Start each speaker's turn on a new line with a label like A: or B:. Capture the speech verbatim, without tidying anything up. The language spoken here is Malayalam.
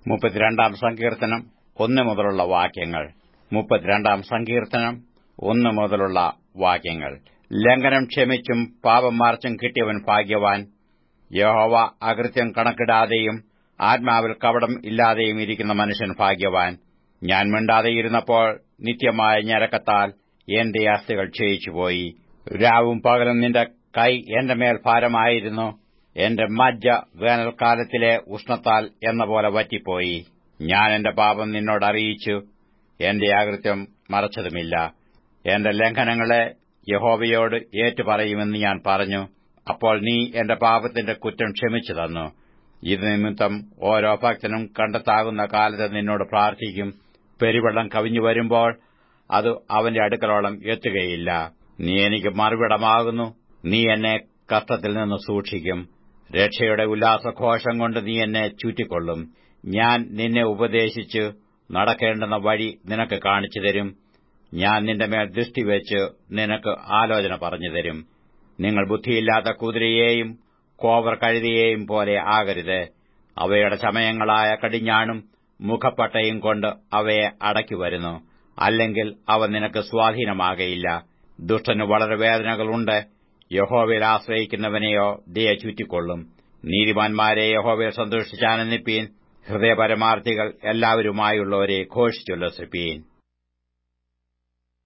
A: മുപ്പത്തിരണ്ടാം സങ്കീർത്തനം ഒന്ന് മുതലുള്ള വാക്യങ്ങൾ. മുപ്പത്തിരണ്ടാം സങ്കീർത്തനം ഒന്ന് മുതലുള്ള വാക്യങ്ങൾ. ലംഘനം ക്ഷമിച്ചും പാപം മറച്ചും കിട്ടിയവൻ ഭാഗ്യവാൻ. യഹോവ അകൃത്യം കണക്കിടാതെയും ആത്മാവിൽ കപടം ഇല്ലാതെയും ഇരിക്കുന്ന മനുഷ്യൻ ഭാഗ്യവാൻ. ഞാൻ മിണ്ടാതെയിരുന്നപ്പോൾ നിത്യമായ ഞരക്കത്താൽ എന്റെ അസ്ഥികൾ ക്ഷയിച്ചുപോയി. രാവും പകലും നിന്റെ കൈ എന്റെ മേൽ ഭാരമായിരുന്നു. എന്റെ മജ്ജ വേനൽക്കാലത്തിലെ ഉഷ്ണത്താൽ എന്ന പോലെ വറ്റിപ്പോയി. ഞാൻ എന്റെ പാപം നിന്നോട് അറിയിച്ചു, എന്റെ അകൃത്യം മറച്ചതുമില്ല. എന്റെ ലംഘനങ്ങളെ യഹോവയോട് ഏറ്റുപറയുമെന്ന് ഞാൻ പറഞ്ഞു. അപ്പോൾ നീ എന്റെ പാപത്തിന്റെ കുറ്റം ക്ഷമിച്ചു തന്നു. ഇത് നിമിത്തം ഓരോ ഭക്തനും കണ്ടെത്താകുന്ന കാലത്ത് നിന്നോട് പ്രാർത്ഥിക്കും. പെരുവെള്ളം കവിഞ്ഞു വരുമ്പോൾ അത് അവന്റെ അടുക്കലോളം എത്തുകയില്ല. നീ എനിക്ക് മറുവിടമാകുന്നു. നീ എന്നെ കഷ്ടത്തിൽ നിന്ന് സൂക്ഷിക്കും. രക്ഷയുടെ ഉല്ലാസഘോഷം കൊണ്ട് നീ എന്നെ ചുറ്റിക്കൊള്ളും. ഞാൻ നിന്നെ ഉപദേശിച്ച് നടക്കേണ്ടുന്ന വഴി നിനക്ക് കാണിച്ചു തരും. ഞാൻ നിന്റെ മേൽ ദൃഷ്ടിവെച്ച് നിനക്ക് ആലോചന പറഞ്ഞു തരും. നിങ്ങൾ ബുദ്ധിയില്ലാത്ത കുതിരയെയും കോവർ കഴുതയെയും പോലെ ആകരുത്. അവയുടെ ചമയങ്ങളായ കടിഞ്ഞാണും മുഖപ്പട്ടയും കൊണ്ട് അവയെ അടക്കി വരുന്നു. അല്ലെങ്കിൽ അവ നിനക്ക് സ്വാധീനമാകയില്ല. ദുഷ്ടന് വളരെ വേദനകളുണ്ട്. യഹോവയിൽ ആശ്രയിക്കുന്നവനെയോ ദയ ചുറ്റിക്കൊള്ളും. നീതിമാന്മാരെ യഹോവയിൽ സന്തോഷിച്ചാനന്ദിപ്പീൻ. ഹൃദയപരമാർത്ഥികൾ എല്ലാവരുമായുള്ളവരെ ഘോഷിച്ചുല്ലസിപ്പീൻ.